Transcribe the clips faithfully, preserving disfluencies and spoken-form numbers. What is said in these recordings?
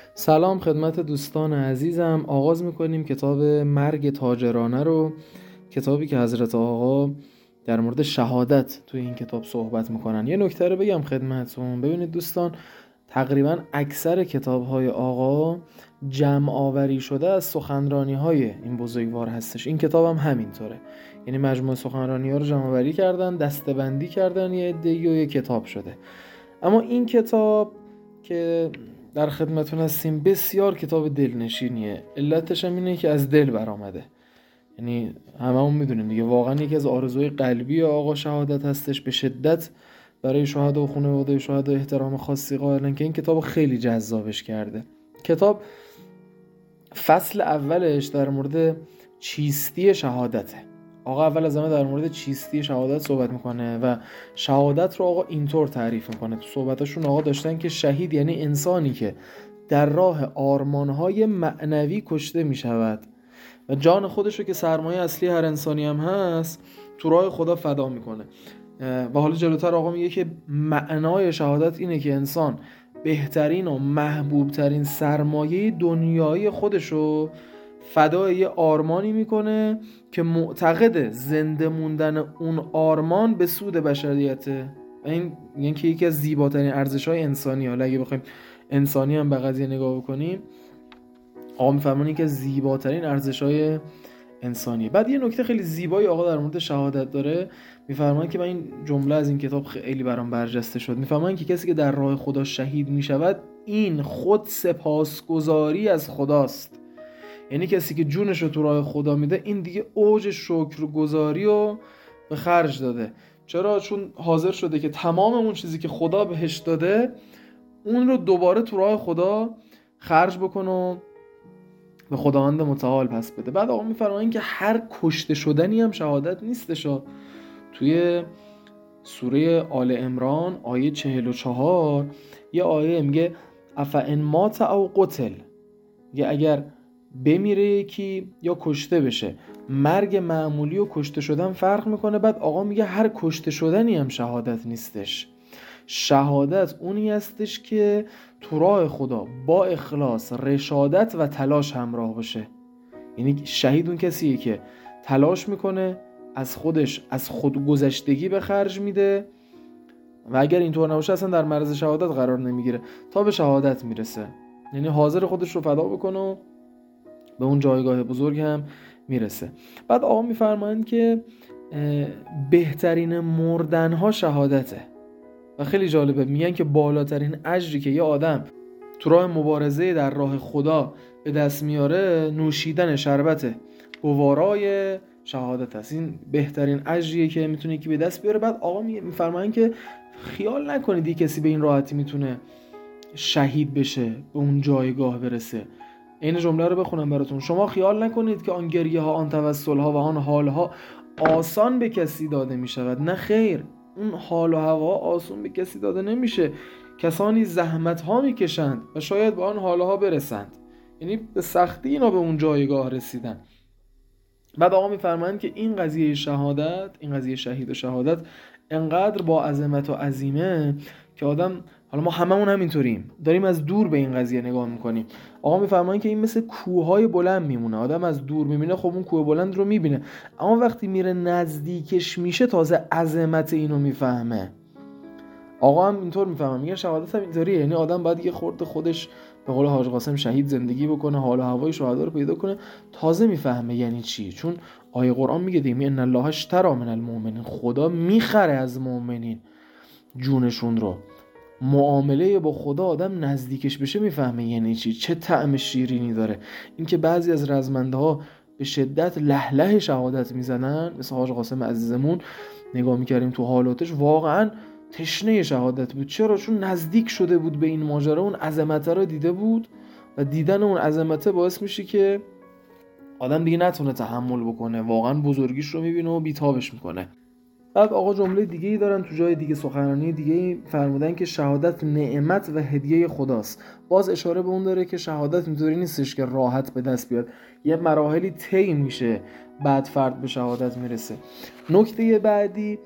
سلام خدمت دوستان عزیزم. آغاز میکنیم کتاب مرگ تاجرانه رو، کتابی که حضرت آقا در مورد شهادت توی این کتاب صحبت میکنن. یه نکته رو بگم خدمتتون. ببینید دوستان، تقریبا اکثر کتاب‌های آقا جمع آوری شده از سخنرانی‌های این بزرگوار هستش. این کتاب هم همینطوره، یعنی مجموعه سخنرانی‌ها رو جمع آوری کردن، دسته‌بندی کردن، یه عده‌ای و یه کتاب شده. اما این کتاب که در خدمتون هستیم بسیار کتاب دلنشینیه. علتش هم اینه که از دل برآمده، یعنی هممون میدونیم دیگه، واقعا یکی از آرزوی قلبی آقا شهادت هستش. به شدت برای شهدا و خانواده شهدا احترام خاصی قائلن که این کتاب خیلی جذابش کرده. کتاب فصل اولش در مورد چیستی شهادته. آقا اول از همه در مورد چیستی شهادت صحبت میکنه و شهادت رو آقا اینطور تعریف میکنه. تو صحبتاشون آقا داشتن که شهید یعنی انسانی که در راه آرمانهای معنوی کشته میشود و جان خودش رو که سرمایه اصلی هر انسانی هم هست تو راه خدا فدا میکنه. و حالا جلوتر آقا میگه که معنای شهادت اینه که انسان بهترین و محبوب ترین سرمایه دنیایی خودشو فدای یه آرمانی میکنه که معتقد زنده موندن اون آرمان به سود بشریته. این یعنی که یکی از زیباترین ارزش‌های انسانی، حالا اگه بخوایم انسانی هم به قضیه نگاه بکنیم، آقا میفرمونه که زیباترین ارزش‌های انسانی. بعد یه نکته خیلی زیبایی آقا در مورد شهادت داره، میفرمان که من این جمله از این کتاب خیلی برام برجسته شد. میفرمان که کسی که در راه خدا شهید میشود این خود سپاسگزاری از خداست. یعنی کسی که جونش رو تو راه خدا میده این دیگه اوج شکرگزاری رو به خرج داده. چرا؟ چون حاضر شده که تمام اون چیزی که خدا بهش داده اون رو دوباره تو راه خدا خرج بکنه و به خداوند متعال پس بده. بعد آقا میفرمایند که هر کشته شدنی هم شهادت نیستش. توی سوره آل عمران آیه چهل و چهار یه آیه میگه افئن مات او قتل، میگه اگر بمیره یکی یا کشته بشه، مرگ معمولی و کشته شدن فرق میکنه. بعد آقا میگه هر کشته شدنی هم شهادت نیستش. شهادت اونی هستش که تو راه خدا با اخلاص، رشادت و تلاش همراه باشه. یعنی شهید اون کسیه که تلاش میکنه، از خودش از خودگذشتگی به خرج میده و اگر اینطور نباشه اصلا در معرض شهادت قرار نمیگیره تا به شهادت میرسه. یعنی حاضر خودش رو فدا بکنه و به اون جایگاه بزرگ هم میرسه. بعد آقا میفرمایند که بهترین مردنها شهادته و خیلی جالبه، میگن که بالاترین اجری که یه آدم تو راه مبارزه در راه خدا به دست میاره نوشیدن شربت گوارای شهادت است. این بهترین اجریه که میتونه یکی به دست بیاره. بعد آقا میفرمایند که خیال نکنید یه کسی به این راحتی میتونه شهید بشه، به اون جایگاه برسه. این جمله رو بخونم براتون. شما خیال نکنید که آن گریه ها، آن توسل ها و آن حال ها آسان به کسی داده می شود. نه خیر، اون حال و هوا آسان به کسی داده نمیشه. کسانی زحمت ها می کشند و شاید به آن حال ها برسند، یعنی به سختی اینا به اون جایگاه رسیدن. بعد آقا میفرمایند که این قضیه شهادت، این قضیه شهید و شهادت انقدر با عظمت و عظیمه که آدم، حالا ما هممون همینطوریم، داریم از دور به این قضیه نگاه میکنیم. آقا میفرمایند که این مثل کوههای بلند میمونه. آدم از دور میبینه، خب اون کوه بلند رو میبینه، اما وقتی میره نزدیکش میشه تازه عظمت اینو میفهمه. آقا هم اینطور میفهمه، میگه شهادت هم اینطوریه. یعنی آدم باید یه خورده خودش به قول حاج قاسم شهید زندگی بکنه، حال و هوای شهدا رو پیدا کنه، تازه میفهمه یعنی چی. چون آیه قرآن میگه دیگه ان الله اشتری من المؤمنین، خدا میخره از مؤمنین جونشون رو. معامله با خدا آدم نزدیکش بشه میفهمه یعنی چی، چه طعم شیرینی داره. اینکه بعضی از رزمنده ها به شدت له له شهادت میزنن، مثل حاج قاسم عزیزمون، نگاه میکردیم تو حالاتش واقعا تشنه شهادت بود. چرا؟ چون نزدیک شده بود به این ماجرا، اون عظمت رو دیده بود و دیدن اون عظمت باعث میشه که آدم دیگه نتونه تحمل بکنه، واقعا بزرگیش رو میبینه و بیتابش میکنه. بعد آقا جمله دیگه ای دارن تو جای دیگه، سخنرانی دیگه ای فرمودن که شهادت نعمت و هدیه خداست. باز اشاره به اون داره که شهادت اینطوری نیستش که راحت به دست بیاد، یه مراحلی طی میشه بعد فرد به شهادت میرسه. نکته بعدی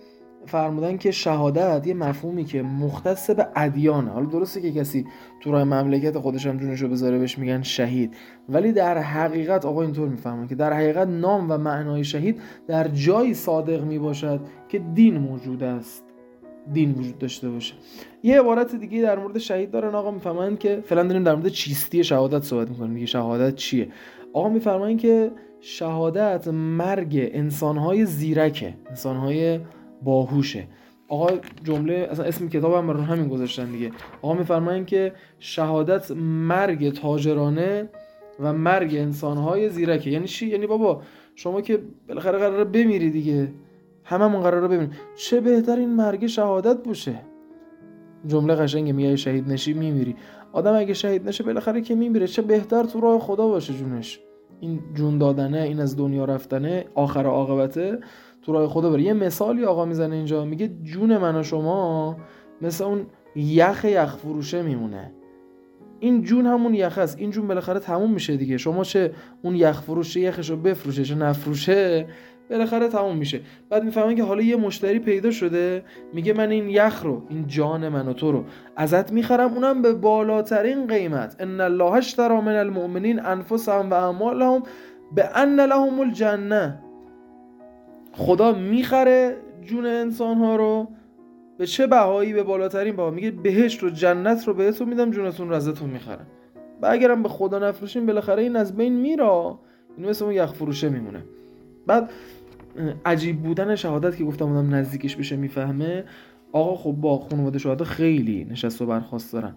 فرمودن که شهادت یه مفهومی که مختص به ادیانه. حالا درسته که کسی تو راه مملکت خودش هم جونشو بذاره بهش میگن شهید، ولی در حقیقت آقا اینطور میفهمن که در حقیقت نام و معنای شهید در جایی صادق میباشد که دین موجود است، دین وجود داشته باشه. یه عبارت دیگه در مورد شهید دارن آقا، میفهمن که فعلا داریم در مورد چیستی شهادت صحبت میکنیم دیگه. شهادت چیه؟ آقا میفرمایند که شهادت مرگ انسانهای زیرکه، انسانهای باهوشه. آقا جمله اصلا اسم کتاب هم رو همین گذاشتن دیگه. آقا میفرمایند که شهادت مرگ تاجرانه و مرگ انسانهای زیرکه. یعنی چی؟ یعنی بابا شما که بالاخره قراره بمیری دیگه، هممون قراره بمیریم، چه بهتر این مرگ شهادت باشه. جمله قشنگه، میگه شهید نشی میمیری. آدم اگه شهید نشه بالاخره که میمیره، چه بهتر تو راه خدا باشه جونش. این جون دادنه، این از دنیا رفتنه، آخر عاقبته تو راه خدا بره. یه مثالی آقا میزنه اینجا، میگه جون من و شما مثل اون یخ یخ فروشه میمونه. این جون همون یخ است، این جون بالاخره تموم میشه دیگه. شما چه اون یخ فروشه یخشو بفروشه چه نفروشه بالاخره تموم میشه. بعد میفهمن که حالا یه مشتری پیدا شده، میگه من این یخ رو، این جان من و تو رو ازت میخرم، اونم به بالاترین قیمت. ان الله اشتری من المؤمنین انفسهم و اموالهم بان لهم الجنه. خدا میخره جون انسان ها رو به چه بهایی؟ به بالاترین بها. میگه بهشت و جنت رو بهتون میدم، جونتون رو ازتون میخرم. و اگرم به خدا نفروشین بالاخره این از بین میره، این مثل اون یخ فروشه میمونه. بعد عجیب بودن شهادت که گفتم آدم نزدیکش بشه میفهمه. آقا خب با خانواده شهدا خیلی نشست و برخاست دارن،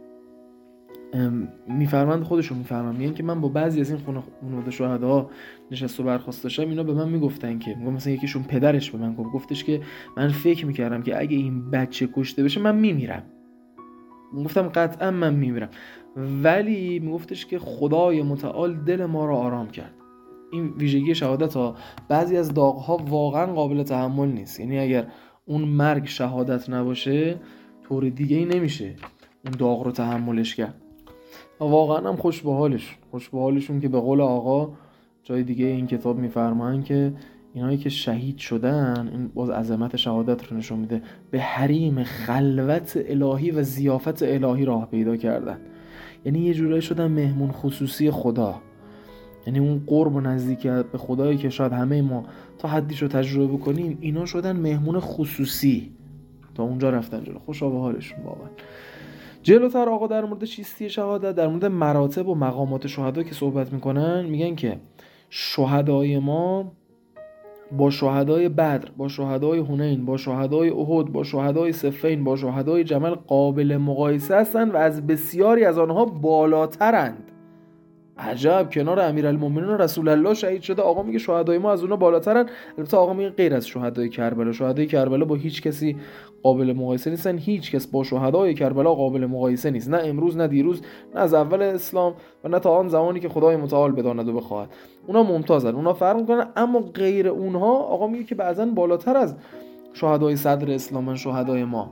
میفرمند خودشون میفرمند، میگن که من با بعضی از این خانواده شهدا نشست و برخاست داشتم، اینا به من میگفتن که میگم مثلا یکیشون پدرش به من گفت گفتش که من فکر میکردم که اگه این بچه کشته بشه من میمیرم. گفتم قطعا من میمیرم، ولی میگفتش که خدای متعال دل ما رو آرام کرد. این ویژگی شهادت ها، بعضی از داغ ها واقعا قابل تحمل نیست. یعنی اگر اون مرگ شهادت نباشه طور دیگه ای نمیشه اون داغ رو تحملش کرد. و واقعا هم خوش به حالش، خوش به حالشون که به قول آقا جای دیگه این کتاب میفرمایند که اینایی که شهید شدن، این باز عظمت شهادت رو نشون میده، به حریم خلوت الهی و ضیافت الهی راه پیدا کردن. یعنی یه جورایی شدن مهمون خصوصی خدا. یعنی اون قرب و نزدیکیت به خدایی که شاید همه ما تا حدیش رو تجربه بکنیم، اینا شدن مهمون خصوصی، تا اونجا رفتن جلو. خوشا به حالشون واقعا. جلوتر آقا در مورد چیستی شهادت، در مورد مراتب و مقامات شهدا که صحبت میکنن، میگن که شهدای ما با شهدای بدر، با شهدای حنین، با شهدای احد، با شهدای صفین، با شهدای جمل قابل مقایسه هستند و از بسیاری از آنها بالاترند. عجب، کنار امیرالمومنین و رسول الله شهید شده. آقا میگه شهدای ما از اونها بالاترن. البته آقا میگه غیر از شهدای کربلا. شهدای کربلا با هیچ کسی قابل مقایسه نیستن. هیچ کس با شهدای کربلا قابل مقایسه نیست، نه امروز نه دیروز نه از اول اسلام و نه تا آن زمانی که خدای متعال بداند و بخواهد. اونا ممتازن، اونا فرق میکنن. اما غیر اونها آقا میگه که بعضا بالاتر از شهدای صدر اسلام شهدای ما.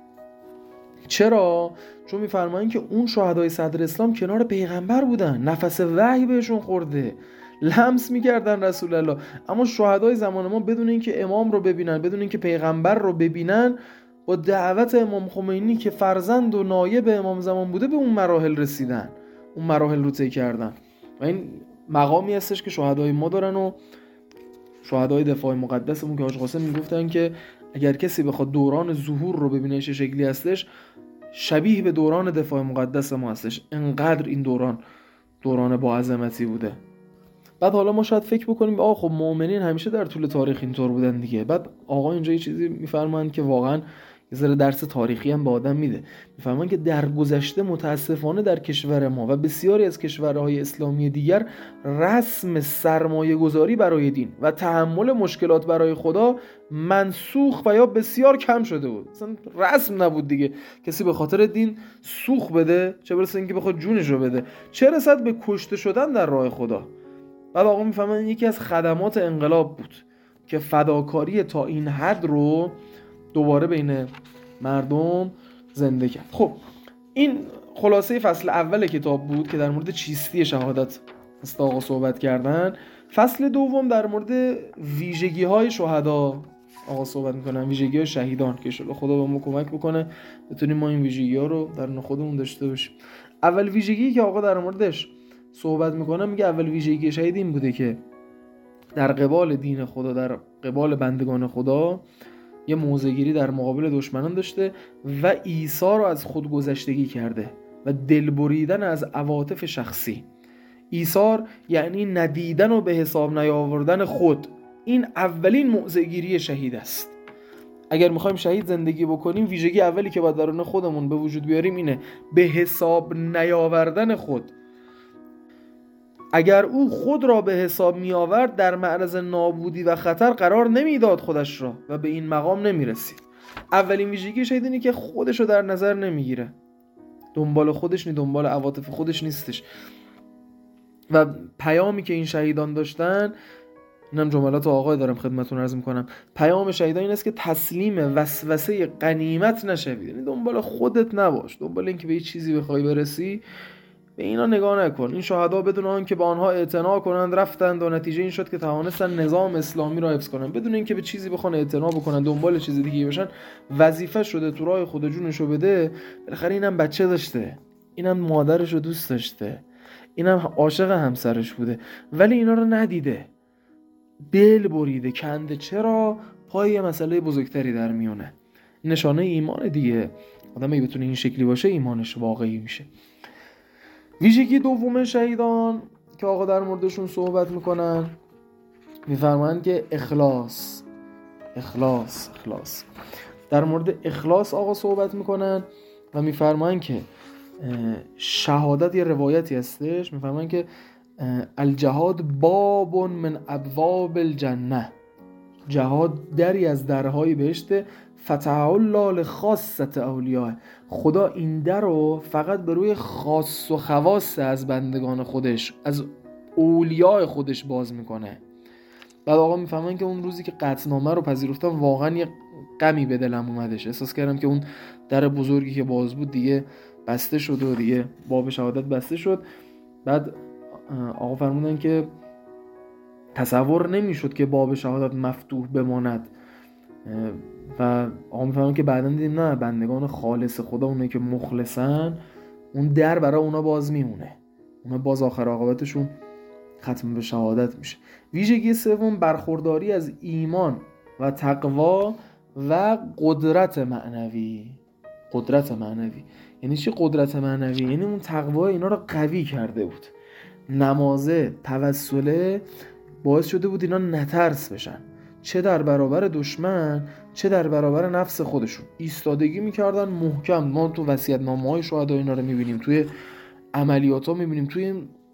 چرا؟ چون میفرمایند که اون شهدای صدر اسلام کنار پیغمبر بودن، نفس وحی بهشون خورده، لمس میکردن رسول الله. اما شهدای زمان ما بدون اینکه امام رو ببینن، بدون اینکه پیغمبر رو ببینن، با دعوت امام خمینی که فرزند و نایب امام زمان بوده به اون مراحل رسیدن، اون مراحل رو طی کردن. و این مقامی هستش که شهدای ما دارن. و شهدای دفاع مقدسمون که حاج قاسم میگفتن که اگر کسی بخواد دوران ظهور رو ببینه چه شکلی هستش، شبیه به دوران دفاع مقدس ما هستش. انقدر این دوران دوران با عظمتی بوده. بعد حالا ما شاید فکر بکنیم آقا خب مؤمنین همیشه در طول تاریخ اینطور بودن دیگه. بعد آقا اینجا یه چیزی میفرمایند که واقعا یه ذره درس تاریخی هم به آدم میده. میفرمایند که در گذشته متاسفانه در کشور ما و بسیاری از کشورهای اسلامی دیگر رسم سرمایه گذاری برای دین و تحمل مشکلات برای خدا منسوخ و یا بسیار کم شده بود. اصلا رسم نبود دیگه کسی به خاطر دین سوخ بده، چه برسه اینکه بخواد جونش رو بده، چه رسد به کشته شدن در راه خدا. بعد آقا میفهمن یکی از خدمات انقلاب بود که فداکاری تا این حد رو دوباره بین مردم زنده کرد. خب این خلاصه فصل اول کتاب بود که در مورد چیستی شهادت است آقا صحبت کردن. فصل دوم در مورد ویژگی های شهدا آقا صحبت میکنن، ویژگی شهیدان که ان شاءالله خدا به ما کمک بکنه بتونیم ما این ویژگی ها رو در خودمون داشته باشیم. اول ویژگی که آقا در موردش صحبت میکنه میگه اول ویژگی شهید این بوده که در قبال دین خدا، در قبال بندگان خدا یه موضع‌گیری در مقابل دشمنان داشته و ایثار رو از خودگذشتگی کرده و دل بریدن از عواطف شخصی. ایثار یعنی ندیدن و به حساب نیاوردن خود. این اولین موضع‌گیری شهید است. اگر میخوایم شهید زندگی بکنیم ویژگی اولی که باید درون خودمون به وجود بیاریم اینه به حساب نیاوردن خود. اگر او خود را به حساب می آورد در معرض نابودی و خطر قرار نمیداد خودش را و به این مقام نمی رسید. اولین ویژگی شهید اینه که خودش رو در نظر نمیگیره، دنبال خودش نی، دنبال عواطف خودش نیستش. و پیامی که این شهیدان داشتن، اینم جملات آقای دارم خدمتتون عرض میکنم، پیام شهیدان این است که تسلیم وسوسه غنیمت نشوید. یعنی دنبال خودت نباش، دنبال اینکه به یه چیزی بخوای برسی به اینا نگاه نکن. این شهدا بدون آن که به آنها اعتنا کنند رفتند و نتیجه این شد که توانستن نظام اسلامی را حفظ کنند. بدون اینکه به چیزی بخوان اعتنا بکنن، دنبال چیز دیگه باشن، وظیفه شده تو راه خود جونشو بده. بالاخره اینم بچه داشته، اینم مادرشو دوست داشته، اینم عاشق همسرش بوده، ولی اینا رو ندیده، دل بریده، کنده. چرا؟ پای یه مسئله بزرگتری در میونه. نشانه ایمان دیگه. آدم اگه بتونه این شکلی باشه ایمانش واقعی میشه. ویژگی دوم شهیدان که آقا در موردشون صحبت میکنن میفرمایند که اخلاص اخلاص اخلاص در مورد اخلاص آقا صحبت میکنن و میفرمایند که شهادت یه روایتی هستش، میفرمایند که الجهاد باب من ابواب الجنه، جهاد دری از درهای بهشت، فتح الله لخاصة اولیاء، خدا این در رو فقط به روی خاص و خواص از بندگان خودش، از اولیاء خودش باز میکنه. بعد آقا میفهمن که اون روزی که قطعنامه رو پذیرفتم واقعا یه غمی به دلم اومدش، احساس کردم که اون در بزرگی که باز بود دیگه بسته شد و دیگه باب شهادت بسته شد. بعد آقا فرمودن که تصور نمیشد که باب شهادت مفتوح بماند و آقا میفهمن که بعداً دیدیم نه، بندگان خالص خدا، اونایی که مخلصن، اون در برای اونا باز میمونه، اونا باز آخر عاقبتشون ختم به شهادت میشه. ویژگی سوم برخورداری از ایمان و تقوا و قدرت معنوی. قدرت معنوی یعنی چی؟ قدرت معنوی یعنی اون تقوا اینا رو قوی کرده بود، نمازه، توسله باعث شده بود اینا نترس بشن، چه در برابر دشمن چه در برابر نفس خودشون ایستادگی میکردن محکم. ما تو وصیت‌نامه‌های شهدا اینا رو میبینیم، توی عملیات‌ها میبینیم، توی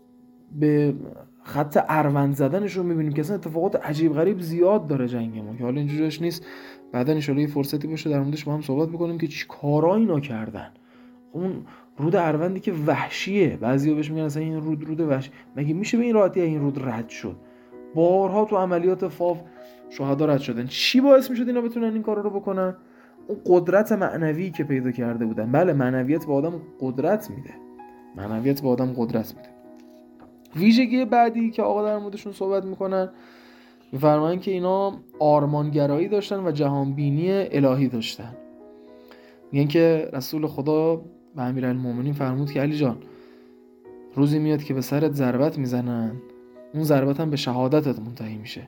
به خط اروند زدنشون میبینیم که اصلا اتفاقات عجیب غریب زیاد داره جنگ ما که حالا اینجوریش نیست. بعدا ان شاءالله یه فرصتی باشه در موردش با هم صحبت می‌کنیم که چی کارا اینا کردن. اون رود اروندی که وحشیه، بعضیا بهش میگن اصلا این رود رود وحشی، مگه میشه به این راحتی این رود رد شد؟ بارها تو عملیات فاو شهدا رد شدن. چی باعث میشد اینا بتونن این کارا رو بکنن؟ اون قدرت معنوی که پیدا کرده بودن. بله، معنویت به آدم قدرت میده، معنویت به آدم قدرت میده. ویژگی بعدی که آقا در موردشون صحبت میکنن میفرمایند که اینا آرمانگرایی داشتن و جهانبینی الهی داشتن. میگن که رسول خدا به امیرالمومنین فرمود که علی جان، روزی میاد که به سرت ضربت میزنن، اون ضربت هم به شهادتت منتهی میشه.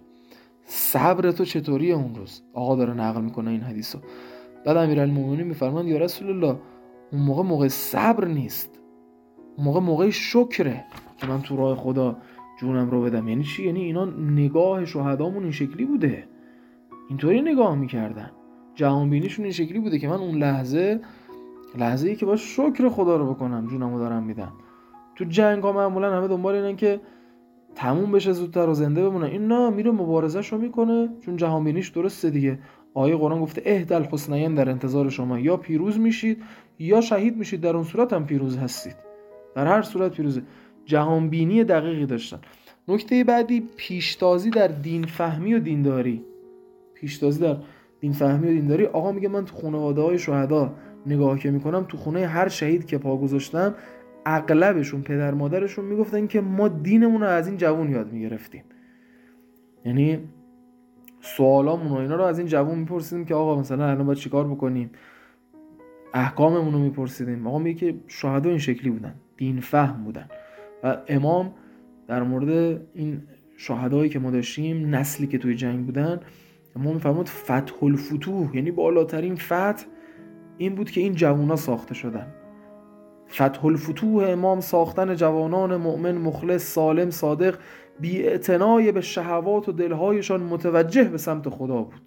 صبر تو چطوریه اون روز؟ آقا داره نقل میکنه این حدیثو. بعد امیرالمومنین میفرمایند یا رسول الله، اون موقع موقع صبر نیست، اون موقع موقع شکره که من تو راه خدا جونم رو بدم. یعنی چی؟ یعنی اینا نگاه شهدامون این شکلی بوده، اینطوری نگاه میکردن، جهان بینیشون این شکلی بوده که من اون لحظه لحظه ای که باید شکر خدا رو بکنم جونم رو دارم میدن. تو جنگ ها معمولا همه دنبال اینن که تموم بشه زودتر و زنده بمونن، این نه، میره مبارزش رو میکنه چون جهان بینیش درسته دیگه. آیه قرآن گفته اهدی الحسنیین، در انتظار شما، یا پیروز میشید یا شهید میشید، در اون صورت هم پیروز هستید، در هر صورت پیروزه. جهان بینی دقیقی داشتن. نکته بعدی پیشتازی در دین فهمی و دینداری. پیشتازی در دین فهمی و دینداری. آقا میگه من تو خانواده های شهدا نگاه که میکنم، تو خونه هر شهید که پا گذاشتم اغلبشون پدر مادرشون میگفتن که ما دینمون رو از این جوون یاد میگرفتیم. یعنی سوالامون و اینا رو از این جوون میپرسیدیم که آقا مثلا الان باید چیکار بکنیم، احکاممون رو میپرسیدیم. آقا میگه که شهدا این شکلی بودن، دین فهم بودن. و امام در مورد این شهدایی که ما داشتیم، نسلی که توی جنگ بودن، امام میفرمود فتح الفتوح، یعنی بالاترین فتح این بود که این جوانا ساخته شدن. فتح الفتوح امام ساختن جوانان مؤمن مخلص سالم صادق بی اعتنای به شهوات و دلهایشان متوجه به سمت خدا بود.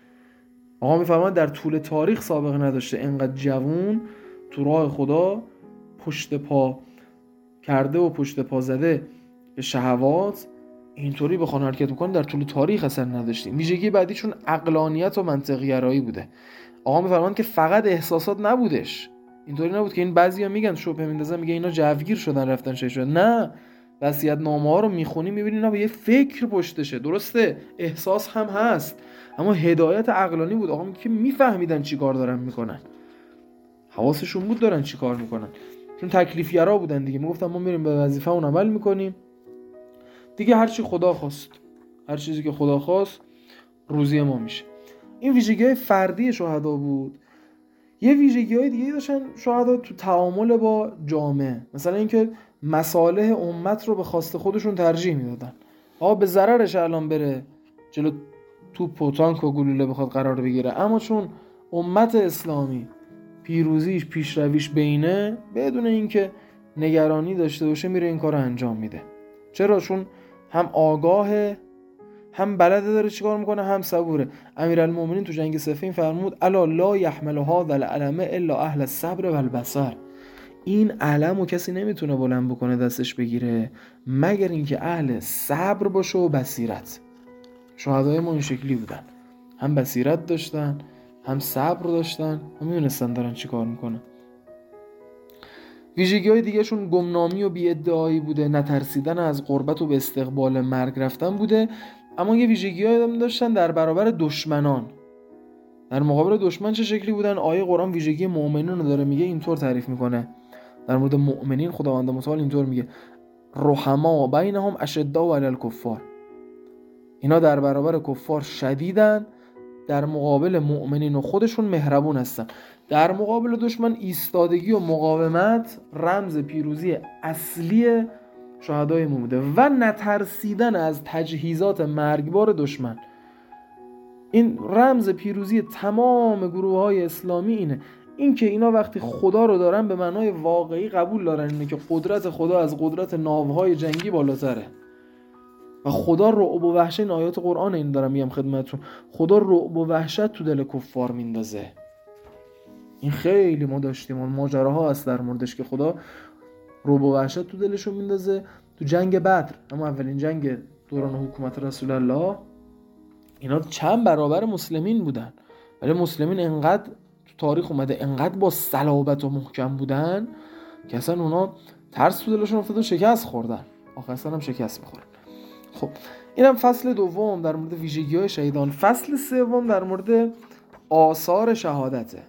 آقا میفرمان در طول تاریخ سابقه نداشته اینقدر جوان تو راه خدا پشت پا کرده و پشت پا زده به شهوات اینطوری بخوان حرکت میکنن، در طول تاریخ اصلا نداشتیم. ویژگی بعدیشون عقلانیت و منطق گرایی بوده. آقا میفرمان که فقط احساسات نبودش، اینطوری نبود که این بعضیا میگن شبهه میندازن میگه اینا جوگیر شدن رفتن شهید شدن. نه، وصیت‌نامه ها رو میخونی میبینی اینا به یه فکر پشتشه. درسته احساس هم هست اما هدایت عقلانی بود. آقا میگه که میفهمیدن چی کار دارن میکنن، حواسشون بود دارن چی کار میکنن، چون تکلیفگرا بودن دیگه. میگفتن ما میریم به وظیفه اون عمل میکنیم دیگه، هر چی خدا خواست، هر چیزی که خدا خواست روزی ما میشه. این ویژگی‌های فردی شهدا بود. یه ویژگی‌های دیگه داشتن شهدا تو تعامل با جامعه، مثلا اینکه مصالح امت رو به خواست خودشون ترجیح میدادن. آقا به ضررش الان بره جلو توپ و تانک و گلوله بخواد قرار بگیره، اما چون امت اسلامی پیروزیش پیشرویش بینه، بدون اینکه نگرانی داشته باشه میره این کار رو انجام میده. چرا؟ چون هم آگاهه، هم بلده داره چیکار میکنه، هم صبوره. امیرالمومنین تو جنگ صفین فرمود الا لا یحمل هذا العلم الا اهل الصبر والبصر، این علمو کسی نمیتونه بلند بکنه دستش بگیره مگر اینکه اهل صبر باشه و بصیرت. شهدای ما این شکلی بودن، هم بصیرت داشتن هم صبر داشتن و میدونستن دارن چی کار میکنن. ویژگی های دیگه شون گمنامی و بی‌ادعایی بوده، نترسیدن از قربت و به استقبال مرگ رفتن بوده. اما یه ویژگی های داشتن در برابر دشمنان. در مقابل دشمن چه شکلی بودن؟ آیه قرآن ویژگی مؤمنین رو داره میگه، اینطور تعریف میکنه در مورد مؤمنین. خداوند متعال اینطور میگه رحما بینهم اشداء علی الکفار، اینا در برابر کفار شدیدن، در مقابل مؤمنین و خودشون مهربون هستن. در مقابل دشمن ایستادگی و مقاومت رمز پیروزی اصلی شهدای ما بوده و نترسیدن از تجهیزات مرگبار دشمن. این رمز پیروزی تمام گروه های اسلامی اینه، این که اینا وقتی خدا رو دارن به معنای واقعی قبول دارن، اینه که قدرت خدا از قدرت ناوهای جنگی بالاتره و خدا رعب و وحشت، این آیات قرآن این دارم میگم خدمتتون، خدا رعب و وحشت تو دل کفار میندازه. این خیلی ما داشتیم ماجراها هست در موردش که خدا رعب و وحشت تو دلشون میندازه. تو جنگ بدر، اما اولین جنگ دوران حکومت رسول الله، اینا چند برابر مسلمین بودن، ولی مسلمین انقدر تو تاریخ اومده انقدر با صلابت و محکم بودن که اصلا اونا ترس تو دلشون افتاد و شکست خوردن، آخر سر هم شکست میخورن. خب اینم فصل دوم در مورد ویژگی‌های شهیدان. فصل سوم در مورد آثار شهادته.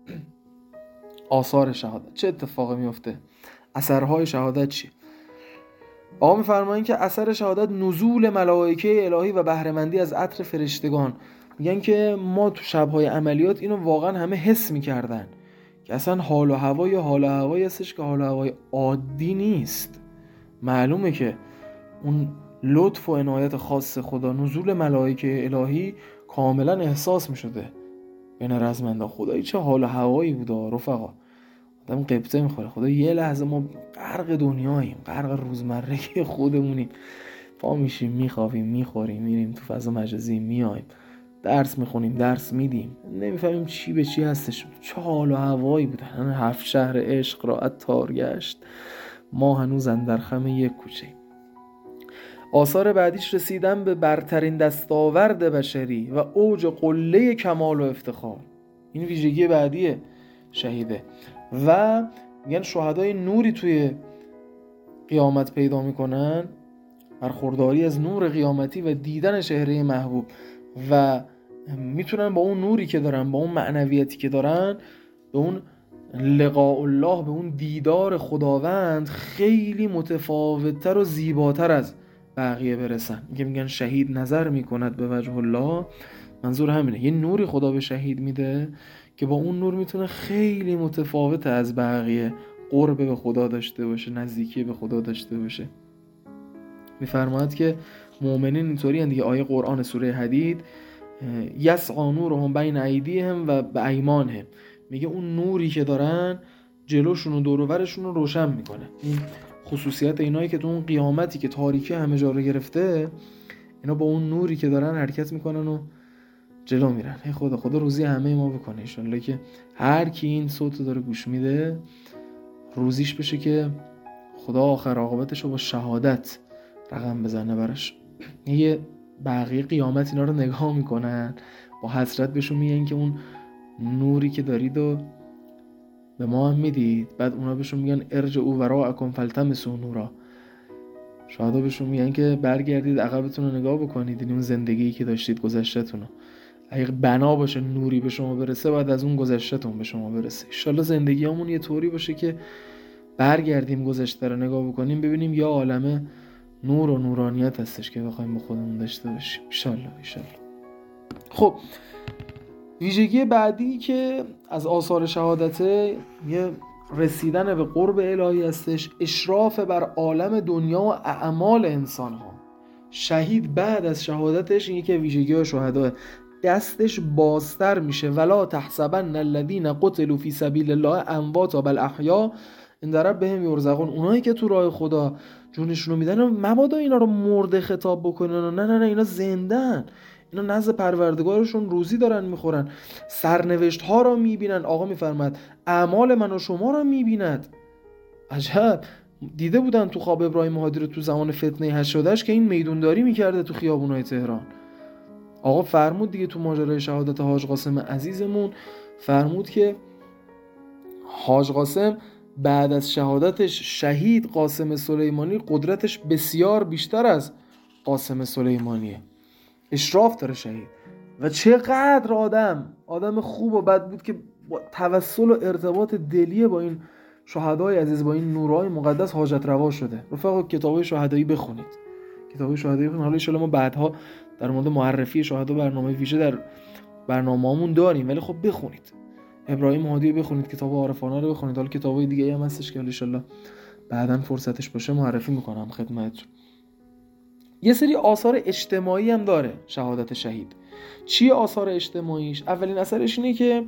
آثار شهادت چه اتفاقی میفته؟ اثرهای شهادت چی؟ آقا میفرمایند که اثر شهادت نزول ملائکه الهی و بهره‌مندی از عطر فرشتگان. میگن که ما تو شب‌های عملیات اینو واقعا همه حس می‌کردن که اصلا حال و هوای حال و هوایی هستش که حال و هوای عادی نیست. معلومه که اون لطف و عنایت خاص خدا، نزول ملائکه الهی کاملا احساس می‌شده بین رزمنده. خدایی چه حال و هوایی بوده رفقا، آدم قبطه میخوره. خدا یه لحظه ما غرق دنیاییم، غرق روزمره خودمونیم، پا میشیم میخوابیم میخوریم میریم تو فضا مجازی میایم درس میخونیم درس میدیم، نمیفهمیم چی به چی هستش. چه حال و هوایی بوده. هفت شهر عشق را عطار گشت، ما هنوز اندر خم یک کوچه. آثار بعدیش رسیدن به برترین دستاورد بشری و اوج قله کمال و افتخار. این ویژگی بعدیه شهیده. و میگن شهدای نوری توی قیامت پیدا میکنن، برخورداری از نور قیامتی و دیدن چهره محبوب، و میتونن با اون نوری که دارن، با اون معنویتی که دارن، به اون لقاء الله، به اون دیدار خداوند خیلی متفاوتتر و زیباتر از بقیه برسن. میگه میگن شهید نظر میکند به وجه الله، منظور همینه، یه نوری خدا به شهید میده که با اون نور میتونه خیلی متفاوت از بقیه قرب به خدا داشته باشه، نزدیکی به خدا داشته باشه. میفرماید که مؤمنین اینطوری هستند دیگه. آیه قرآن سوره حدید، یسعی نورهم بین ایدیهم و بایمانهم، میگه اون نوری که دارن جلوشون و دور و برشون رو روشن میکنه. این خصوصیت اینایی که تو اون قیامتی که تاریکی همه جا رو گرفته، اینا با اون نوری که دارن حرکت میکنن و جلو میرن. ای خدا خدا روزی همه ما بکنه ان شاءالله که هر کی این صوتو داره گوش میده روزیش بشه که خدا آخر عاقبتش رو با شهادت رقم بزنه براش. یه بقیه قیامت اینا رو نگاه میکنن، با حسرت بهشون میگن که اون نوری که دارید و به ما هم میدید. بعد اونا بهشون میگن ارجعوا وراءکم فالتمسوا نورا. شهدا بهشون میگن که برگردید عقبتون رو نگاه بکنید، این اون زندگیی که داشتید گذشته‌تون، اگه بنا باشه نوری به شما برسه بعد از اون گذشته‌تون به شما برسه. ان شاءالله زندگیامون یه طوری باشه که برگردیم گذشته رو نگاه بکنیم ببینیم یا عالمه نور و نورانیت هستش که بخوایم با خودمون داشته باشیم ان شاءالله ان شاءالله. خب ویژگی بعدی که از آثار شهادته یه رسیدن به قرب الهی هستش، اشراف بر عالم دنیا و اعمال انسان ها. شهید بعد از شهادتش، این که ویژگی های شهدا، دستش بازتر میشه. ولا تحسبن الذین قتلوا فی سبیل الله امواتا بل احیا ان ربهم یرزقون. اونایی که تو راه خدا جونشونو میدن مبادا اینا رو مرده خطاب بکنن، نه نه نه اینا زندن، اینا نزد پروردگارشون روزی دارن میخورن، سرنوشت ها رو میبینن. آقا میفرماد اعمال من و شما رو میبیند. عجب، دیده بودن تو خواب ابراهیم مهادی رو تو زمان فتنه هشت شدهش که این میدونداری میکرده تو خیابونای تهران. آقا فرمود دیگه تو ماجرای شهادت حاج قاسم عزیزمون، فرمود که حاج قاسم بعد از شهادتش شهید قاسم سلیمانی قدرتش بسیار بیشتر از قاسم سلیمانیه، اشراف داره شهید. و چقدر آدم آدم خوب و بد بود که با توسل و ارتباط دلی با این شهدای عزیز، با این نورای مقدس حاجت روا شده. رفقا کتابای شهدایی بخونید، کتابای شهدایی بخونید. حالا ان شاءالله ما بعدها در مورد معرفی شهدا برنامه ویژه در برنامه‌مون داریم، ولی خب بخونید ابراهیم مهادی بخونید، کتاب عارفانه رو بخونید. حالا کتابای دیگه هم هستش که ان شاءالله بعداً فرصتش باشه معرفی میکنم خدمتتون. یه سری آثار اجتماعی هم داره شهادت شهید. چیه آثار اجتماعیش؟ اولین اثرش اینه که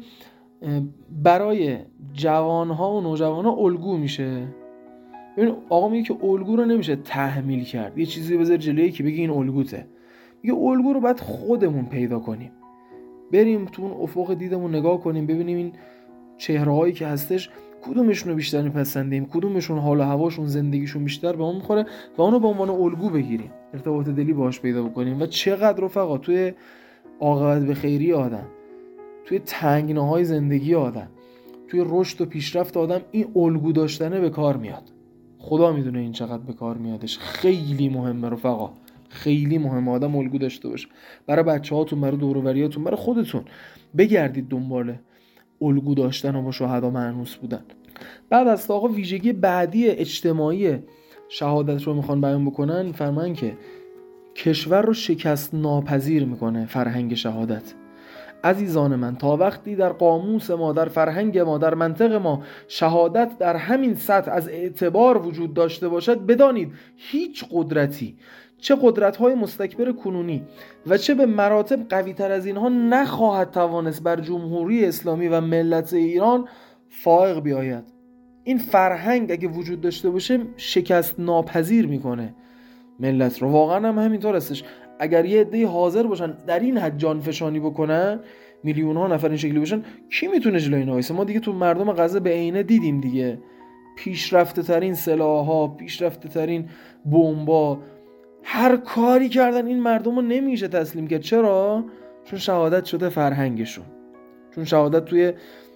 برای جوانها و نوجوانها الگو میشه. ببین آقا میگه که الگو رو نمیشه تحمیل کرد، یه چیزی بذار جلویی که بگی این الگوته. میگه الگو رو باید خودمون پیدا کنیم، بریم تو اون افق دیدمون نگاه کنیم، ببینیم این چهره‌هایی که هستش کدومشون رو بیشتر میپسندیم، کدومشون حال و هواشون زندگیشون بیشتر به اون میخوره و اونو به عنوان الگو بگیریم، ارتباط دلی باهاش پیدا بکنیم. و چقدر رفقا توی عاقبت به خیری آدم، توی تنگناهای زندگی آدم، توی رشد و پیشرفت آدم این الگو داشتنه به کار میاد. خدا میدونه این چقدر به کار میادش. خیلی مهمه رفقا، خیلی مهمه آدم الگو داشته باشه. برای بچه‌هاتون، برای دور و بریاتون، برای خودتون بگردید دنبال الگو داشتن و با شهدا مانوس بودن. بعد از آقا ویژگی بعدی اجتماعی شهادت رو میخوان بیان بکنن، فرمان که کشور رو شکست ناپذیر میکنه فرهنگ شهادت. عزیزان من، تا وقتی در قاموس ما، در فرهنگ ما، در منطق ما شهادت در همین سطح از اعتبار وجود داشته باشد، بدانید هیچ قدرتی، چه قدرت‌های مستکبر کنونی و چه به مراتب قوی‌تر از اینها نخواهد توانست بر جمهوری اسلامی و ملت ایران فائق بیاید. این فرهنگ اگه وجود داشته باشه شکست ناپذیر میکنه ملت رو. واقعا هم همینطور هستش. اگر یه عده حاضر باشن در این حد جان فشانی بکنن، میلیون ها نفر این شکلی باشن، کی میتونه جلوی اینا وایسه؟ ما دیگه تو مردم غزه به عینه دیدیم دیگه، پیشرفته ترین سلاح‌ها، پیشرفته ترین بمبا، هر کاری کردن این مردم رو نمیشه تسلیم کرد. چرا؟ چون شهادت شده فرهنگشون، چون شهادت توی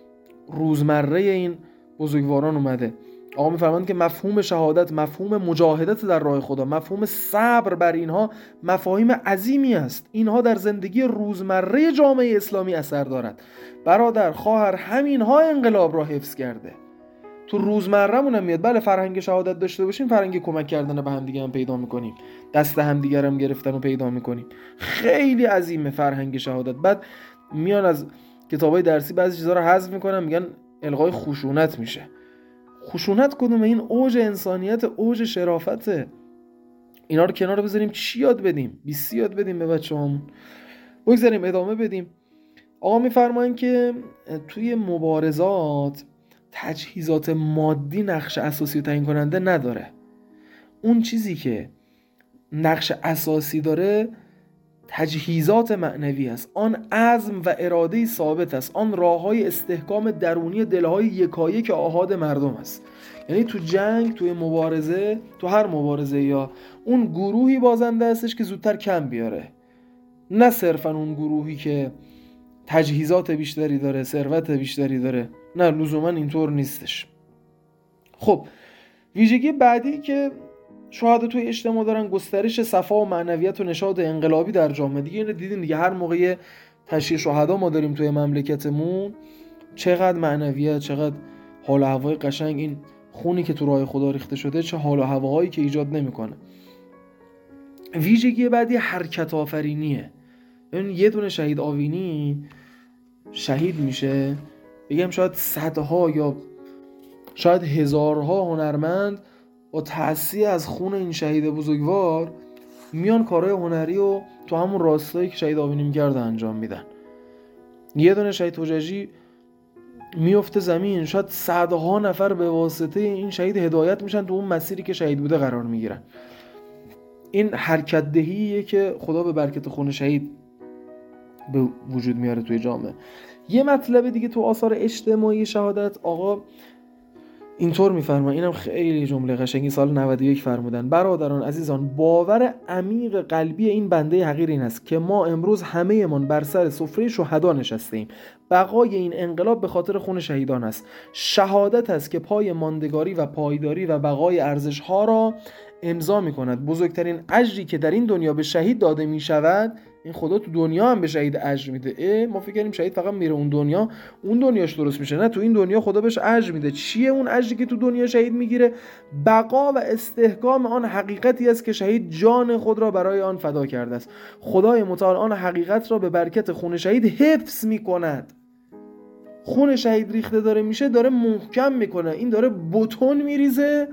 روزمره این بزرگواران اومده. آقا میفرمایند که مفهوم شهادت، مفهوم مجاهدت در راه خدا، مفهوم صبر بر اینها مفاهیم عظیمی است. اینها در زندگی روزمره جامعه اسلامی اثر دارد. برادر، خواهر، همینها انقلاب را حفظ کرده. تو روزمره‌مون هم میاد. بله فرهنگ شهادت داشته باشیم، فرهنگ کمک کردن به هم دیگه هم پیدا میکنیم، دست هم دیگه هم گرفتن رو پیدا میکنیم. خیلی عظیمه فرهنگ شهادت. بعد میان از کتابای درسی بعضی چیزا رو حذف میکنن، میگن الغای خشونت میشه. خشونت کدومه؟ این اوج انسانیت، اوج شرافته. اینا رو کنار بذاریم، چی یاد بدیم؟ بیستی یاد بدیم به بچه‌هامون. بگذاریم ادامه بدیم. آقا میفرمایند که توی مبارزات تجهیزات مادی نقش اساسی تعیین کننده نداره. اون چیزی که نقش اساسی داره تجهیزات معنوی است. آن عزم و اراده ثابت است. آن راههای استحکام درونی دلهای یکایک آحاد مردم است. یعنی تو جنگ، توی مبارزه، تو هر مبارزه یا اون گروهی بازنده هستش که زودتر کم بیاره، نه صرفا اون گروهی که تجهیزات بیشتری داره، ثروت بیشتری داره. نه، لزوما اینطور نیستش. خب ویژگی بعدی که شهدا توی اجتماع دارن گسترش صفا و معنویت و نشاط انقلابی در جامعه. دیگه اینو دیدین دیگه، هر موقع تشییع شهدا ما داریم توی مملکتمون، چقدر معنویت، چقدر حال و هوای قشنگ، این خونی که تو راه خدا ریخته شده چه حال و هوایی که ایجاد نمیکنه. ویژگی بعدی حرکت آفرینیه. یعنی یه دونه شهید آوینی شهید میشه، بگم شاید صدها یا شاید هزارها هنرمند با تأثیر از خون این شهید بزرگوار میان کارهای هنری و تو همون راستایی که شهید آوینی میکرده انجام میدن. یه دونه شهید حججی میفته زمین، شاید صدها نفر به واسطه این شهید هدایت میشن تو اون مسیری که شهید بوده قرار میگیرن. این حرکت دهیه که خدا به برکت خون شهید به وجود میاره توی جامعه. یه مطلب دیگه تو آثار اجتماعی شهادت آقا اینطور میفرمایند، اینم خیلی جمله قشنگی سال نود و یک فرمودن: برادران عزیزان، باور عمیق قلبی این بنده حقیر این است که ما امروز همه من بر سر سفره شهدا نشستیم. بقای این انقلاب به خاطر خون شهیدان است. شهادت است که پای ماندگاری و پایداری و بقای ارزش‌ها را امضا می‌کند. بزرگترین اجری که در این دنیا به شهید داده می‌شود، این خدا تو دنیا هم به شهید اجر میده. ما فکر کنیم شهید فقط میره اون دنیا، اون دنیاش درست میشه. نه، تو این دنیا خدا بهش اجر میده. چیه اون اجری که تو دنیا شهید میگیره؟ بقا و استحکام آن حقیقتی است که شهید جان خود را برای آن فدا کرده است. خدای متعال آن حقیقت را به برکت خون شهید حفظ میکند. خون شهید ریخته داره میشه، داره محکم میکنه، این داره بتون میریزه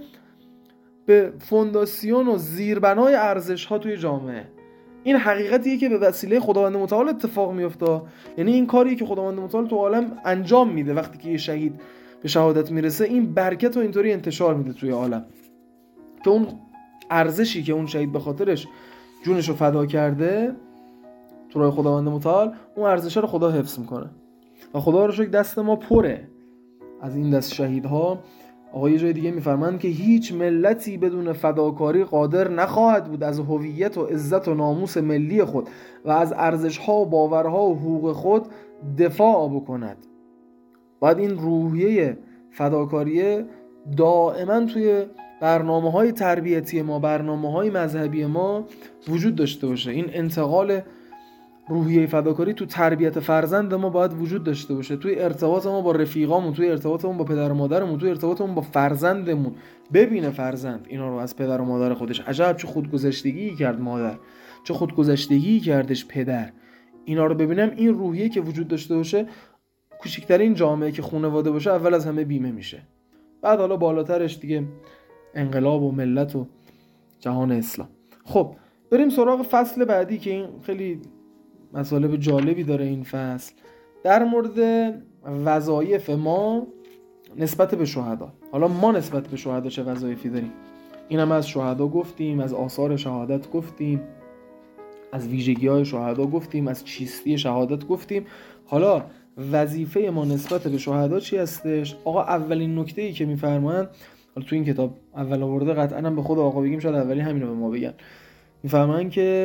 به فونداسیون و زیربنای ارزش ها توی جامعه. این حقیقتیه که به وسیله خداوند متعال اتفاق میفته. یعنی این کاریه که خداوند متعال تو عالم انجام میده. وقتی که یه شهید به شهادت میرسه، این برکت رو اینطوری انتشار میده توی عالم که اون ارزشی که اون شهید به خاطرش جونش رو فدا کرده تو راه خداوند متعال، اون ارزش رو خدا حفظ میکنه. و خدا رو شکر دست ما پره از این دست شهیدها. آقا یه جای دیگه میفرمایند که هیچ ملتی بدون فداکاری قادر نخواهد بود از هویت و عزت و ناموس ملی خود و از ارزش‌ها و باورها و حقوق خود دفاع بکند. باید این روحیه فداکاری دائما توی برنامه‌های تربیتی ما، برنامه‌های مذهبی ما وجود داشته باشه. این انتقال روحیه فداکاری تو تربیت فرزند ما باید وجود داشته باشه، توی ارتباط ما با رفیقامون، توی ارتباطمون با پدر و مادرمون، توی ارتباطمون با فرزندمون. ببینه فرزند اینا رو از پدر و مادر خودش، عجب چه خودگذشتگی کرد مادر، چه خودگذشتگی کردش پدر. اینا رو ببینم، این روحیه که وجود داشته باشه، کوچکترین جامعه که خانواده باشه اول از همه بیمه میشه. بعد حالا بالاترش دیگه انقلاب و ملت و جهان اسلام. خب بریم سراغ فصل بعدی که این خیلی مطالب جالبی داره. این فصل در مورد وظایف ما نسبت به شهدا. حالا ما نسبت به شهدا چه وظایفی داریم؟ اینم از شهدا گفتیم، از آثار شهادت گفتیم، از ویژگی‌های شهدا گفتیم، از چیستی شهادت گفتیم. حالا وظیفه ما نسبت به شهدا چی هستش؟ آقا اولین نکته‌ای که می‌فرمایند، حالا تو این کتاب اول آورده، قطعاً هم به خود آقا بگیم شاید اولی همین رو به ما بگن. می‌فرمایند که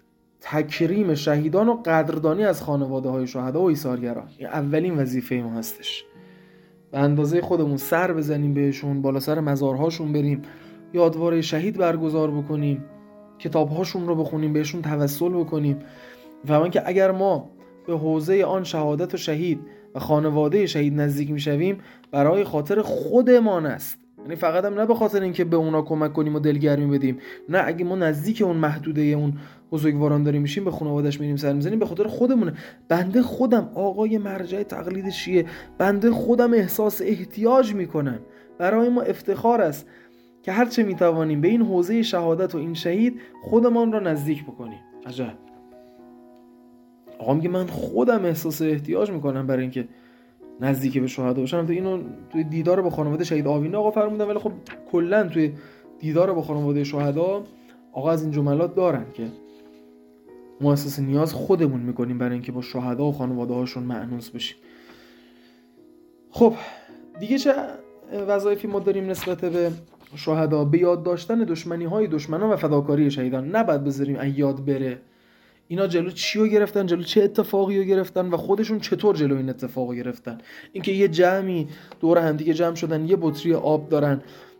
تکریم شهیدان و قدردانی از خانواده های شهدا و ایثارگران. این اولین وظیفه ما هستش. به اندازه خودمون سر بزنیم بهشون، بالا سر مزارهاشون بریم، یادواره شهید برگزار بکنیم، کتابهاشون رو بخونیم، بهشون توسل بکنیم. فهمن که اگر ما به حوزه آن شهادت و شهید و خانواده شهید نزدیک میشویم برای خاطر خودمان است. یعنی فقط هم نه به خاطر اینکه به اونا کمک کنیم و دلگرمی بدیم، نه، اگه ما نزدیک اون محدوده اون بزرگواران داریم میشیم به خانواده‌اش میریم سر میزنیم، به خاطر خودمونه. بنده خودم آقای مرجع تقلید شیعه، بنده خودم احساس احتیاج میکنم. برای ما افتخار است که هرچه میتوانیم به این حوزه شهادت و این شهید خودمان را نزدیک بکنیم. عجب. آقا میگه من خودم احساس احتیاج میکنم برای اینکه نزدیک به شهدا باشم. تو اینو توی دیدار با خانواده شهید آوینه آقا فرمودن، ولی خب کلا توی دیدار با خانواده شهدا آقا از این جملات دارن که ما احساس نیاز خودمون میکنیم برای اینکه با شهدا و خانواده هاشون مأنوس بشیم. خب دیگه چه وظایفی ما داریم نسبت به شهدا؟ به یاد داشتن دشمنی های دشمنان و فداکاری شهیدان. نباید بذاریم از یاد بره اینا جلو چی رو گرفتن، جلو چه اتفاقی رو گرفتن و خودشون چطور جلو این اتفاق رو گرفتن. اینکه یه جمعی دور هم دیگه جمع شدن، یه بطری آب دارن،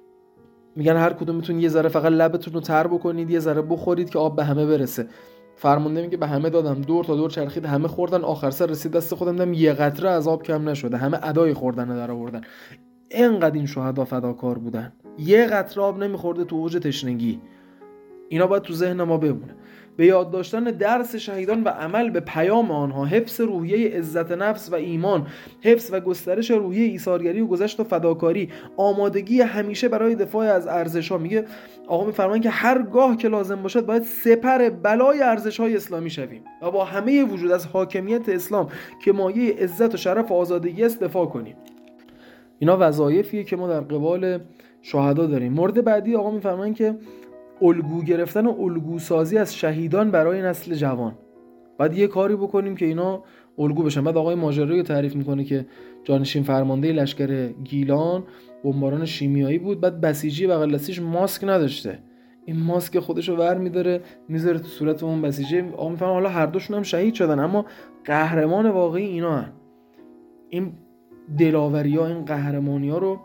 میگن هر کدومتون یه ذره فقط لبتون رو تر بکنید، یه ذره بخورید که آب به همه برسه. فرمانده میگه به همه دادم، دور تا دور چرخید، همه خوردن، آخر سر رسید دست خودم، دیدم یه قطره از آب کم نشده، همه ادای خوردن رو در آوردن. اینقدر این شهدا فداکار بودن، یه قطره آب نمیخورده تو اوج تشنگی. اینا باید تو ذهن ما بمونه. به یاد داشتن درس شهیدان و عمل به پیام آنها، حفظ روحیه عزت نفس و ایمان، حفظ و گسترش روحیه ایثارگری و گذشت و فداکاری، آمادگی همیشه برای دفاع از ارزش‌ها. میگه آقا میفرمایند که هر گاه که لازم باشد باید سپر بلای ارزش‌های اسلامی شویم و با همه وجود از حاکمیت اسلام که مایه عزت و شرف و آزادگی است دفاع کنیم. اینا وظایفیه که ما در قبال شهدا داریم. مورد بعدی آقا میفرمایند که الگو گرفتن و الگو سازی از شهیدان برای نسل جوان. بعد یه کاری بکنیم که اینا الگو بشن. بعد آقای ماجرایی رو تعریف میکنه که جانشین فرمانده لشکر گیلان بمباران شیمیایی بود، بعد بسیجی بغل دستش ماسک نداشته، این ماسک خودشو ور میداره میذاره تو صورت اون بسیجی. آقا میفهمن حالا هر دوشون هم شهید شدن اما قهرمان واقعی اینا هن. این دلاوری ها، این قهرمانی ها رو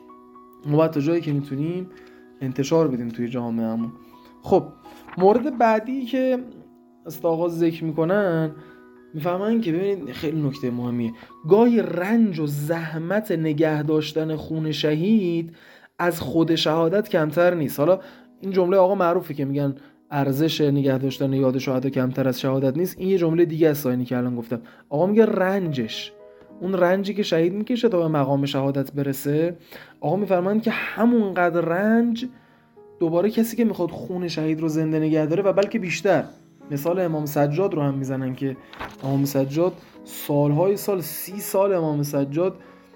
ما باید تا جایی که میتونیم انتشار بدیم توی جامعهمون. خب مورد بعدی که استاغاز ذکر میکنن، میفهمن که ببینید خیلی نکته مهمیه، گاهی رنج و زحمت نگه داشتن خون شهید از خود شهادت کمتر نیست. حالا این جمله آقا معروفه که میگن ارزش نگه داشتن یاد شهدا کمتر از شهادت نیست. این یه جمله دیگه از ساینی که الان گفتم. آقا میگه رنجش، اون رنجی که شهید میکشه تا به مقام شهادت برسه، آقا میفرمایند که همونقدر رنج دوباره کسی که میخواد خون شهید رو زنده نگه داره و بلکه بیشتر. مثال امام سجاد رو هم میزنن که امام سجاد سالهای سال سی سال امام سجاد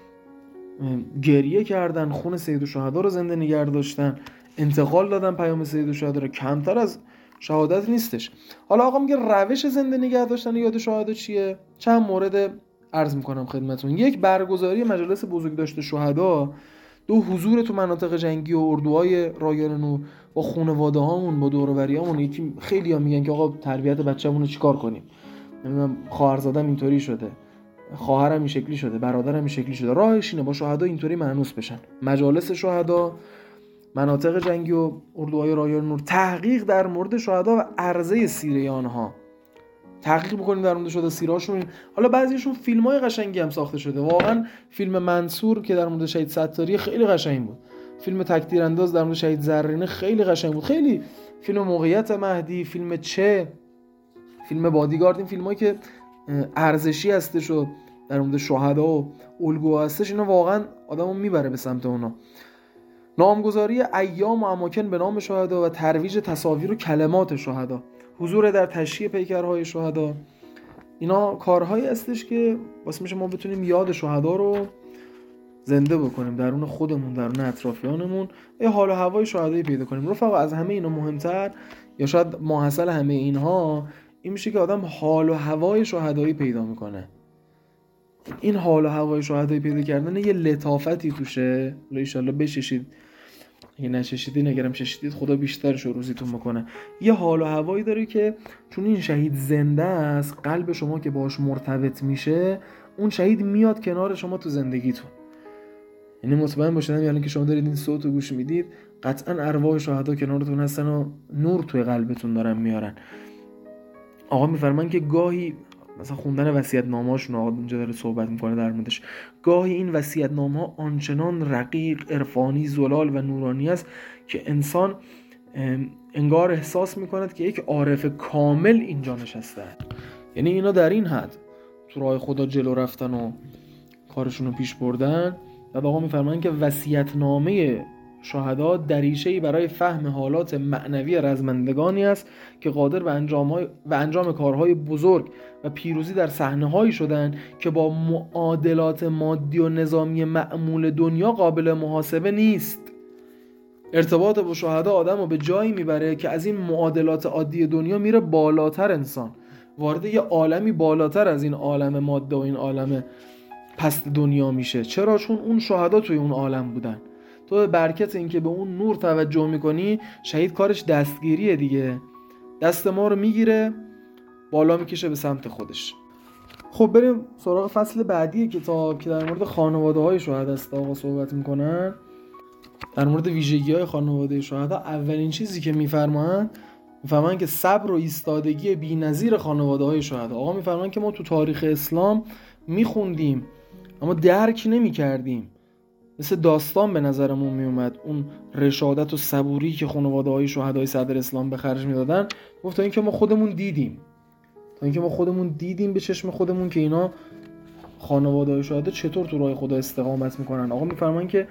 گریه کردن، خون سید الشهدا رو زنده نگه داشتن، انتقال دادن پیام سید الشهدا رو، کمتر از شهادت نیستش. حالا آقا میگه روش زنده نگه داشتن یاد شهدا چیه؟ چند مورد عرض میکنم خدمتون. یک، برگزاری مجالس بزرگداشت شهدا. دو، حضور تو مناطق جنگی و اردوهای رایان نور با خانواده هامون، با دور و بریامون. یکی خیلی ها میگن که آقا تربیت بچه‌مون رو چیکار کنیم، نمیدونم خواهرزادم اینطوری شده، خواهرم این شکلی شده، برادرم این شکلی شده. راهش اینه با شهدا اینطوری مأنوس بشن. مجالس شهدا، مناطق جنگی و اردوهای رایان نور، تحقیق در مورد شهدا و عرضه سیره آنها، تحقیق بکنیم در مورد شهدا، سیرهاشون. حالا بعضیشون فیلم‌های قشنگی هم ساخته شده. واقعا فیلم منصور که در مورد شهید ستاری خیلی قشنگ بود. فیلم تک‌تیر انداز در مورد شهید زرینه خیلی قشنگ بود. خیلی فیلم موقعیت مهدی، فیلم چه، فیلم بادیگارد، این فیلمایی که ارزشی هستش و در مورد شهدا و الگو هستش، اینا واقعا آدمو میبره به سمت اونا. نامگذاری ایام و اماکن به نام شهدا و ترویج تصاویر و کلمات شهدا، حضور در تشییع پیکرهای شهدا، اینا کارهایی هستش که واسه میشه ما بتونیم یاد شهدا رو زنده بکنیم درون خودمون، درون اطرافیانمون، یه حال و هوای شهدایی پیدا کنیم. رفقا از همه اینا مهمتر یا شاید ماحصل همه اینها این میشه که آدم حال و هوای شهدایی پیدا میکنه. این حال و هوای شهدایی پیدا کردن یه لطافتی توشه. ان شاءالله بششید، اگه نششیدین، اگرم ششیدید خدا بیشترش رو روزیتون بکنه. یه حال و هوایی داره که چون این شهید زنده است، قلب شما که باهاش مرتبط میشه، اون شهید میاد کنار شما تو زندگیتون. یعنی مطمئن باشید یعنی که شما دارید این صوت رو گوش میدید، قطعا ارواح شهدا کنارتون هستن و نور توی قلبتون دارن میارن. آقا میفرمان که گاهی مثلا خوندن وصیت‌نامه‌هاشون آقا اونجا داره صحبت میکنه در موردش. گاهی این وصیت‌نامه‌ها آنچنان رقیق، عرفانی، زلال و نورانی است که انسان انگار احساس میکند که یک عارف کامل اینجا نشسته. یعنی اینا در این حد تو راه خدا جلو رفتن و کارشون رو پیش بردن. بعد آقا میفرمایند که وصیت‌نامه شهدا دریچه‌ای برای فهم حالات معنوی رزمندگانی است که قادر به انجام و انجام کارهای بزرگ و پیروزی در صحنه‌هایی شدند که با معادلات مادی و نظامی معمول دنیا قابل محاسبه نیست. ارتباط با شهدا آدمو به جایی میبره که از این معادلات عادی دنیا میره بالاتر، انسان وارد یه عالمی بالاتر از این عالم ماده و این عالم پست دنیا میشه. چرا؟ چون اون شهدا توی اون عالم بودن. تو به برکت این که به اون نور توجه میکنی، شهید کارش دستگیریه دیگه، دست ما رو میگیره بالا میکشه به سمت خودش. خب بریم سراغ فصل بعدی کتاب که در مورد خانواده های شهدا است. آقا صحبت میکنن در مورد ویژگی های خانواده شهدا. اولین چیزی که میفرمایند میفرمایند که صبر و ایستادگی بی‌نظیر خانواده های شهدا. آقا میفرمایند که ما تو تاریخ اسلام میخوندیم اما درک نمی‌کردیم، مثل داستان به نظرمون میومد اون رشادت و صبوری که خانواده های شهدای صدر اسلام به خرج میدادن. گفت تا اینکه ما خودمون دیدیم تا اینکه ما خودمون دیدیم به چشم خودمون که اینا خانواده های شهدا چطور تو راه خدا استقامت میکنن. آقا میفرمایند که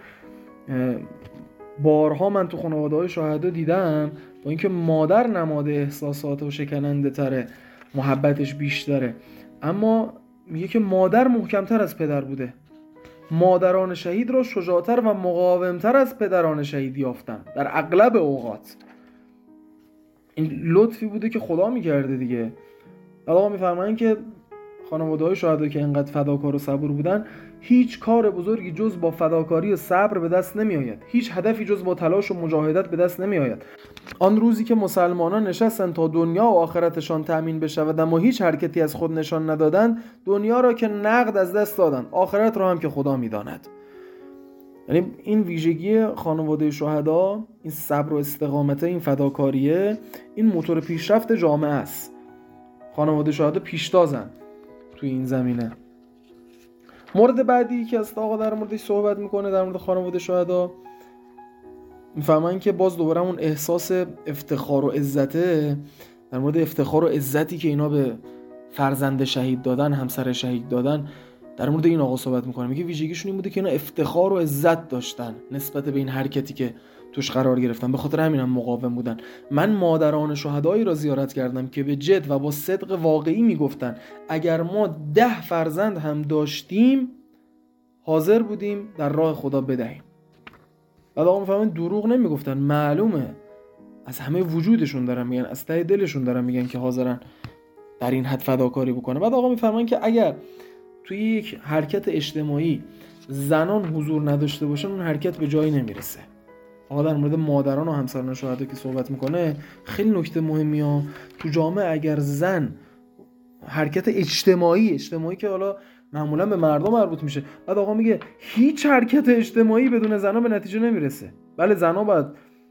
بارها من تو خانواده های شهدا دیدم با اینکه مادر نماد احساسات و شکننده تره، محبتش بیشتره، اما میگه که مادر محکمتر از پدر بوده. مادران شهید را شجاعتر و مقاومتر از پدران شهید یافتن در اغلب اوقات. این لطفی بوده که خدا میکرده دیگه. آقا میفرمایند که خانواده های شهدا که انقدر فداکار و صبور بودن، هیچ کار بزرگی جز با فداکاری و صبر به دست نمی آید، هیچ هدفی جز با تلاش و مجاهدت به دست نمی آید. آن روزی که مسلمانان نشستن تا دنیا و آخرتشان تأمین بشود اما هیچ حرکتی از خود نشان ندادند، دنیا را که نقد از دست دادند، آخرت را هم که خدا می‌داند. یعنی این ویژگی خانواده شهدا، این صبر و استقامت، این فداکاریه، این موتور پیشرفت جامعه است. خانواده شهدا پیشتازن توی این زمینه. مورد بعدی که از آقا در موردش صحبت میکنه در مورد خانواده شهدا، میفهمن که باز دوباره اون احساس افتخار و عزته، در مورد افتخار و عزتی که اینا به فرزند شهید دادن، همسر شهید دادن، در مورد این آقا صحبت میکنه. میگه ویژگیشون این بوده که اینا افتخار و عزت داشتن نسبت به این حرکتی که توش قرار گرفتن، به خاطر همینم مقاوم بودن. من مادران شهدایی را زیارت کردم که به جد و با صدق واقعی میگفتن اگر ما ده فرزند هم داشتیم حاضر بودیم در راه خدا بدهیم. بعد آقا میفهمن دروغ نمیگفتن، معلومه از همه وجودشون دارن میگن، از ته دلشون دارن میگن که حاضرن در این حد فداکاری بکنه. بعد آقا میفرمایند که اگر توی یک حرکت اجتماعی زنان حضور نداشته باشن اون حرکت به جایی نمیرسه. آقا در مورد مادران و همسران شهدا که صحبت میکنه خیلی نکته مهمی ها. تو جامعه اگر زن حرکت اجتماعی اجتماعی که حالا معمولا به مردم مربوط میشه، بعد آقا میگه هیچ حرکت اجتماعی بدون زنها به نتیجه نمیرسه. بله زنها باید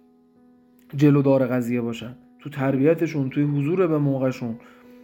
جلودار قضیه باشن تو تربیتشون، توی حضور به موقعشون.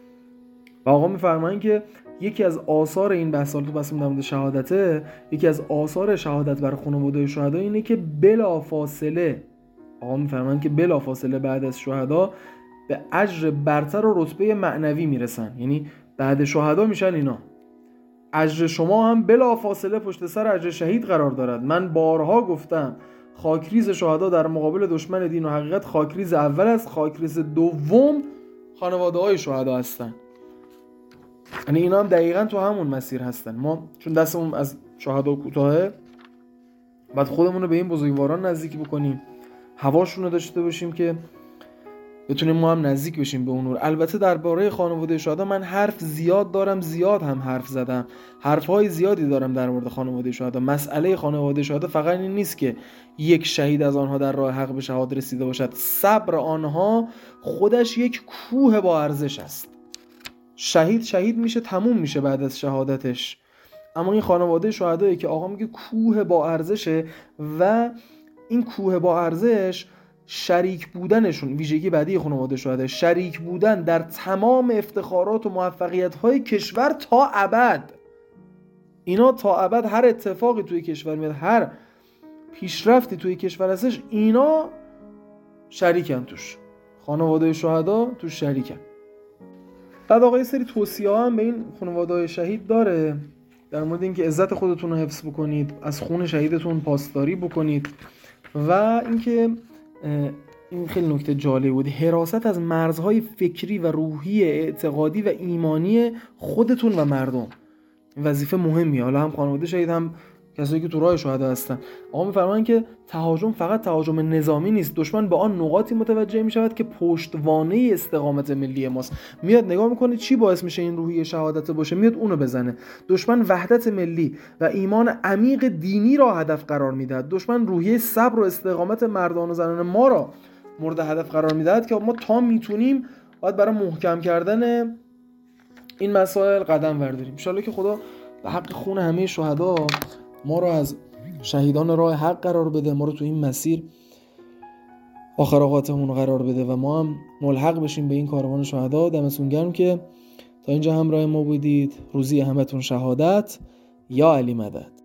و آقا میفرمایند که یکی از آثار این بحث تو بحث در مورد شهادته، یکی از آثار شهادت بر خانواده شهدا اینه که بلافاصله آقا میفرمایند که بلافاصله بعد از شهدا به اجر برتر و رتبه معنوی میرسن. یعنی بعد شهدا میشن اینا. اجر شما هم بلافاصله پشت سر اجر شهید قرار دارد. من بارها گفتم خاکریز شهدا در مقابل دشمن دین و حقیقت خاکریز اول است، خاکریز دوم خانواده های شهدا هستن. یعنی اینا هم دقیقاً تو همون مسیر هستن. ما چون دستمون از شهدا کوتاهه، بعد خودمون رو به این بزرگواران نزدیک بکنیم، هواشون رو داشته باشیم که بتونیم ما هم نزدیک بشیم به اون نور. البته درباره خانواده شهدا من حرف زیاد دارم، زیاد هم حرف زدم، حرفهای زیادی دارم در مورد خانواده شهدا. مسئله خانواده شهدا فقط این نیست که یک شهید از آنها در راه حق به شهادت رسیده باشد، صبر آنها خودش یک کوه با ارزش است. شهید شهید میشه، تموم میشه بعد از شهادتش، اما این خانواده شهدایی که آقا میگه کوه با ارزشه و این کوه با ارزش شریک بودنشون، ویژگی بعدی خانواده شهدا، شریک بودن در تمام افتخارات و موفقیت‌های کشور تا ابد. اینا تا ابد هر اتفاقی توی کشور میاد، هر پیشرفتی توی کشور هستش، اینا شریکن توش، خانواده شهدا توش شریکن. بعد آقا یه سری توصیه هم به این خانواده شهید داره در مورد اینکه عزت خودتون رو حفظ بکنید، از خون شهیدتون پاسداری بکنید و اینکه این خیلی نکته جالب بود، حراست از مرزهای فکری و روحی، اعتقادی و ایمانی خودتون و مردم. وظیفه مهمیه، حالا هم خانواده شهید هم کسایی که تو راه شهدا هستن. آقا می‌فرمایند که تهاجم فقط تهاجم نظامی نیست، دشمن به آن نقاطی متوجه می‌شود که پشتوانه استقامت ملی ماست. میاد نگاه می‌کنه چی باعث میشه این روحیه شهادت باشه، میاد اونو بزنه. دشمن وحدت ملی و ایمان عمیق دینی را هدف قرار میدهد. دشمن روحیه صبر و استقامت مردان و زنان ما را مورد هدف قرار میدهد که ما تا میتونیم باید برای محکم کردن این مسائل قدم برداریم. ان شاءالله که خدا به حق خون همه شهدا ما رو از شهیدان راه حق قرار بده، ما رو تو این مسیر آخر اوقاتمون قرار بده و ما هم ملحق بشیم به این کاروان شهدا. دمتون گرم که تا اینجا همراه ما بودید. روزی همتون شهادت. یا علی مدد.